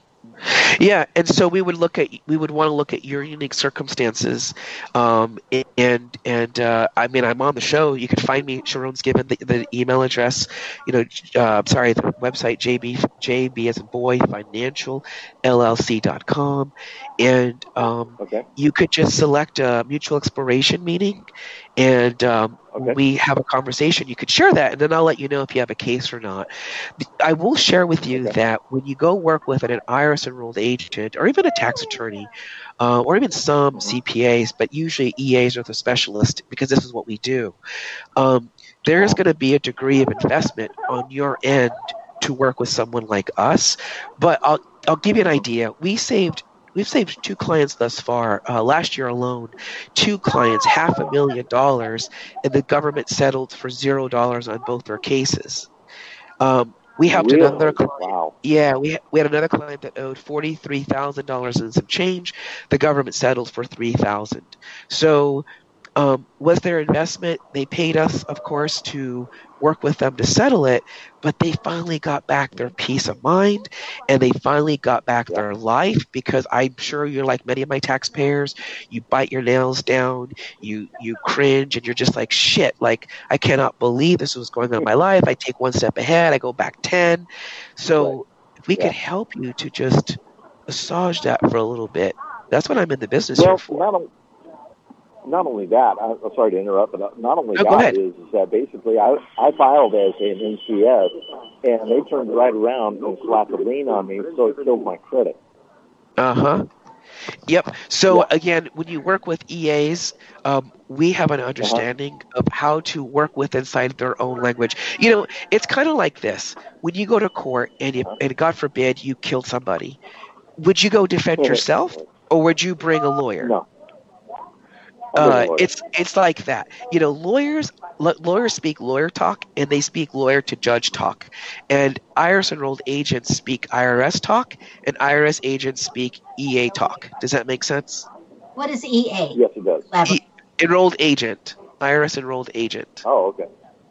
Yeah, and so we would look at we would want to look at your unique circumstances, um, and and uh, I mean I'm on the show. You can find me. Sharon's given the, the email address. You know, uh, sorry, the website J B J B as in boy financial L L C dot com, and um, okay. you could just select a mutual exploration meeting, and um, okay. we have a conversation. You could share that, and then I'll let you know if you have a case or not. I will share with you okay. that when you go work with an I R S enrolled agent or even a tax attorney uh, or even some C P As, but usually E As are the specialist because this is what we do, um, there's going to be a degree of investment on your end to work with someone like us. But I'll, I'll give you an idea. We saved We've saved two clients thus far. Uh, last year alone, two clients, half a million dollars, and the government settled for zero dollars on both their cases. Um, we helped really? another client. Wow. Yeah, we we had another client that owed forty-three thousand dollars and some change. The government settled for three thousand dollars. So, um, was their investment? They paid us, of course, to work with them to settle it, but they finally got back their peace of mind, and they finally got back yeah. their life, because I'm sure you're like many of my taxpayers. You bite your nails down, you you cringe, and you're just like, shit, like, I cannot believe this was going on in my life. I take one step ahead, I go back ten. So right. if we yeah. could help you to just massage that for a little bit, that's what I'm in the business well, here for. Not only, not only that, I, I'm sorry to interrupt, but not only no, that is, is that basically I, I filed as an N C S, and they turned right around and slapped a lien on me, so it killed my credit. Uh-huh. Yep. So yeah. again, when you work with E As, um, we have an understanding uh-huh. of how to work with inside their own language. You know, it's kind of like this. When you go to court and, you, uh-huh. and God forbid you killed somebody, would you go defend yourself, or would you bring a lawyer? No. Uh, it's it's like that. You know, lawyers lawyers speak lawyer talk, and they speak lawyer to judge talk. And I R S enrolled agents speak I R S talk, and I R S agents speak E A talk. Does that make sense? What is E A? Yes, it does. E- enrolled agent. I R S enrolled agent. Oh, okay.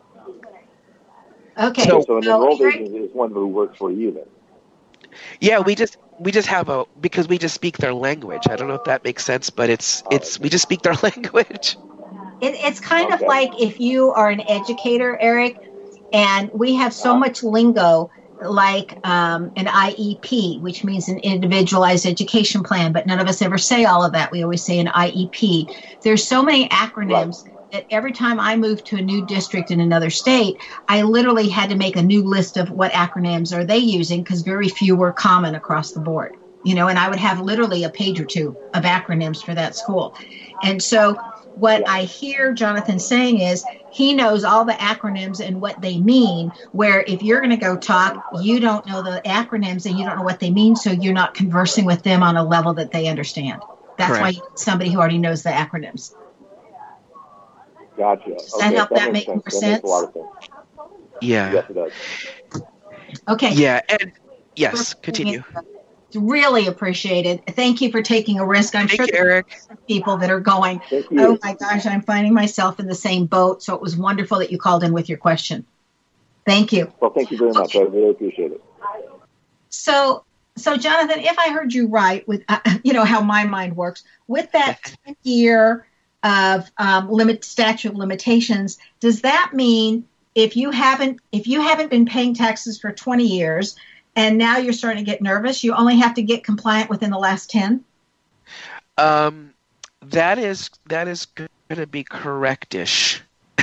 Okay. So, so an so enrolled Eric, agent is one who works for you then? Yeah, we just we just have a because we just speak their language. I don't know if that makes sense, but it's it's we just speak their language. It, it's kind okay. of like if you are an educator, Eric, and we have so uh-huh. much lingo like um, an I E P, which means an individualized education plan, but none of us ever say all of that. We always say an I E P. There's so many acronyms. Right. That every time I moved to a new district in another state, I literally had to make a new list of what acronyms are they using, because very few were common across the board. You know, and I would have literally a page or two of acronyms for that school. And so what I hear Jonathan saying is he knows all the acronyms and what they mean, where if you're going to go talk, you don't know the acronyms and you don't know what they mean, so you're not conversing with them on a level that they understand. That's Correct. why you need somebody who already knows the acronyms. Gotcha. Does okay, that help that, that make sense. more that sense? Makes a lot of sense. Yeah. Yes, it does. Okay. Yeah, and yes, continue. It's really appreciated. Thank you for taking a risk. I'm Thank sure you, there Eric. are some people that are going, Thank you. oh my gosh, I'm finding myself in the same boat. So it was wonderful that you called in with your question. Thank you. Well, thank you very much. Okay. I really appreciate it. So, so Jonathan, if I heard you right with, uh, you know, how my mind works, with that ten year of um, limit statute of limitations, does that mean if you haven't if you haven't been paying taxes for twenty years and now you're starting to get nervous, you only have to get compliant within the last ten? Um, that is that is going to be correctish.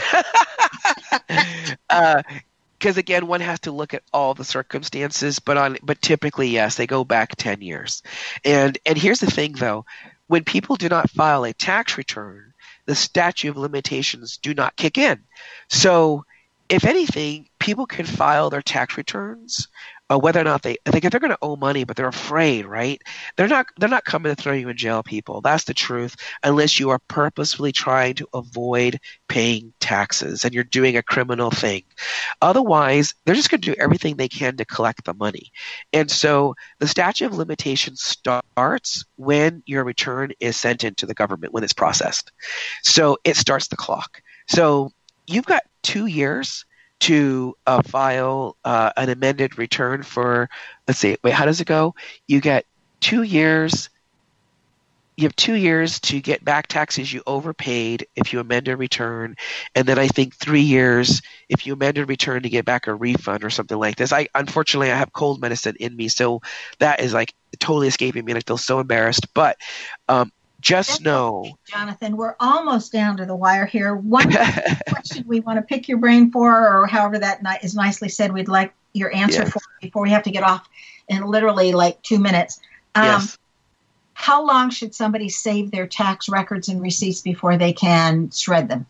uh, because again, one has to look at all the circumstances, but on but typically, yes, they go back ten years. And and here's the thing, though. When people do not file a tax return, the statute of limitations do not kick in. So if anything, people can file their tax returns, uh, whether or not they like if they're going to owe money, but they're afraid, right? They're not they're not coming to throw you in jail, people. That's the truth. Unless you are purposefully trying to avoid paying taxes and you're doing a criminal thing. Otherwise, they're just going to do everything they can to collect the money. And so the statute of limitations starts when your return is sent into the government, when it's processed. So it starts the clock. So you've got two years to uh, file uh, an amended return for, let's see, wait, how does it go? You get two years. You have two years to get back taxes you overpaid if you amend a return, and then I think three years if you amend a return to get back a refund or something like this. I unfortunately I have cold medicine in me, so that is like totally escaping me, and I feel so embarrassed. But um, just That's know, okay, Jonathan, we're almost down to the wire here. One question we want to pick your brain for, or however that ni- is nicely said, we'd like your answer Yes. for before we have to get off in literally like two minutes. Um, yes. How long should somebody save their tax records and receipts before they can shred them?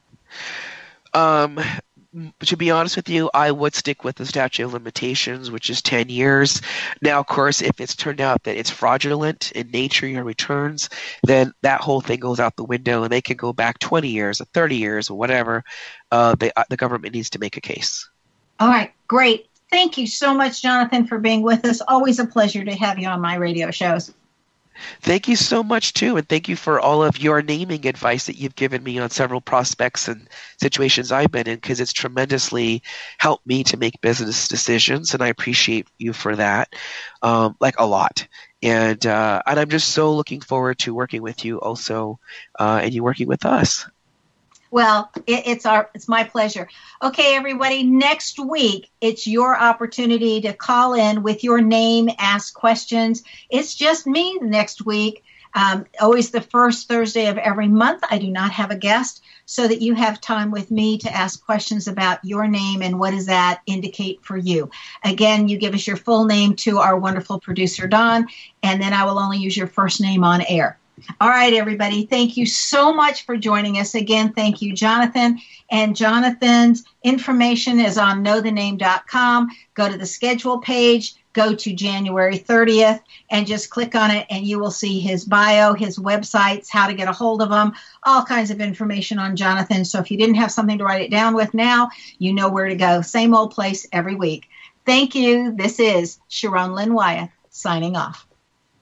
Um, to be honest with you, I would stick with the statute of limitations, which is ten years. Now, of course, if it's turned out that it's fraudulent in nature, your returns, then that whole thing goes out the window, and they can go back twenty years or thirty years or whatever. Uh, they, uh, the government needs to make a case. All right, great. Thank you so much, Jonathan, for being with us. Always a pleasure to have you on my radio shows. Thank you so much, too, and thank you for all of your naming advice that you've given me on several prospects and situations I've been in, because it's tremendously helped me to make business decisions, and I appreciate you for that, um, like a lot. And uh, and I'm just so looking forward to working with you also, uh, and you working with us. Well, it, it's our it's my pleasure. Okay, everybody, next week, it's your opportunity to call in with your name, ask questions. It's just me next week. Um, always the first Thursday of every month. I do not have a guest, so that you have time with me to ask questions about your name and what does that indicate for you. Again, you give us your full name to our wonderful producer, Don, and then I will only use your first name on air. All right, everybody. Thank you so much for joining us. Again, thank you, Jonathan. And Jonathan's information is on know the name dot com. Go to the schedule page, go to January thirtieth, and just click on it, and you will see his bio, his websites, how to get a hold of him, all kinds of information on Jonathan. So if you didn't have something to write it down with now, you know where to go. Same old place every week. Thank you. This is Sharon Lynn Wyeth signing off.